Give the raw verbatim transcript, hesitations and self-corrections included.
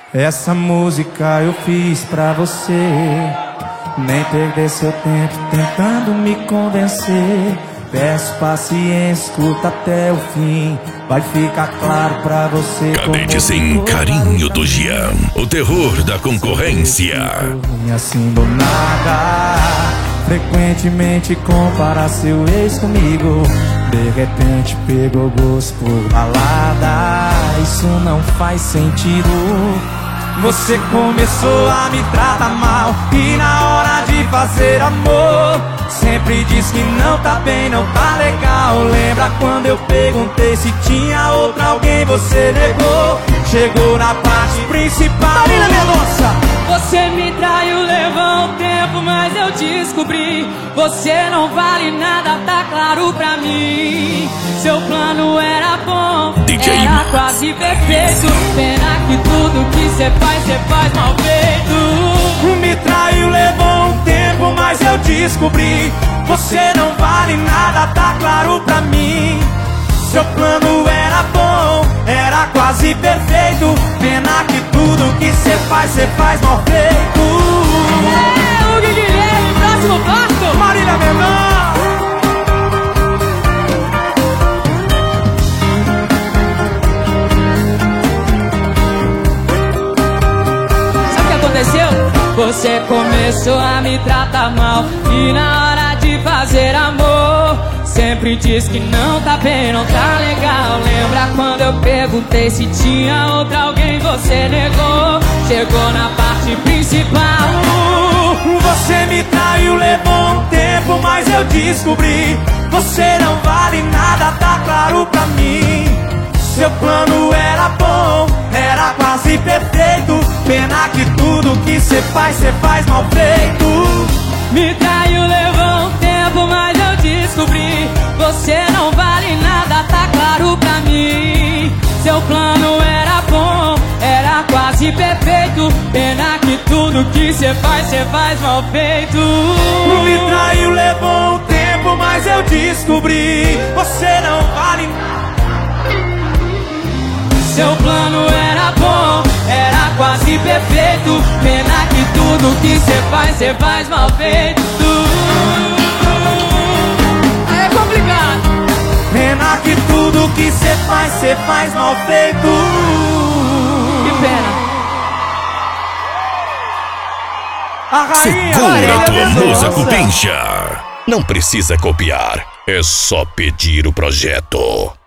Essa música eu fiz pra você. Nem perder seu tempo tentando me convencer. Peço paciência, escuta até o fim. Vai ficar claro pra você. Cadete sem carinho do Jean, o terror da concorrência. E assim do nada, frequentemente compara seu ex comigo. De repente pegou gosto por balada. Isso não faz sentido. Você começou a me tratar mal e na hora de fazer amor sempre diz que não tá bem, não tá legal. Lembra quando eu perguntei se tinha outra alguém, você negou. Chegou na parte principal. Marina Mendonça! Você me traiu, levou um tempo, mas eu descobri. Você não vale nada, tá claro pra mim. Seu plano era bom, D J era quase perfeito. Pena que tudo que cê faz, cê faz mal feito. Me traiu, levou um tempo, mas eu descobri. Você não vale nada, tá claro pra mim. Seu plano era bom, era quase perfeito. Pena que tudo que cê faz, cê faz mal feito. É, o Guilherme, próximo passo. Marília Mendonça. Sabe o que aconteceu? Você começou a me tratar mal e na hora de fazer amor sempre diz que não tá bem, não tá legal. Lembra quando eu perguntei se tinha outra alguém, você negou. Chegou na parte principal. Você me traiu, levou um tempo, mas eu descobri. Você não vale nada, tá claro pra mim. Seu plano era bom, era quase perfeito. Pena que tudo que cê faz, cê faz mal feito. Me traiu, levou um tempo, mas eu descobri. Você não vale nada, tá claro pra mim. Seu plano era bom, era quase perfeito. Pena que tudo que cê faz, cê faz mal feito. Me traiu, levou um tempo, mas eu descobri. Você não vale nada. Seu plano era bom, era quase perfeito. Pena que tudo que cê faz, cê faz mal feito. Aí é complicado. Pena que tudo que cê faz, cê faz mal feito. Que pena. A rainha Segura tua Marília musa Mendonça. cupincha. Não precisa copiar, é só pedir o projeto.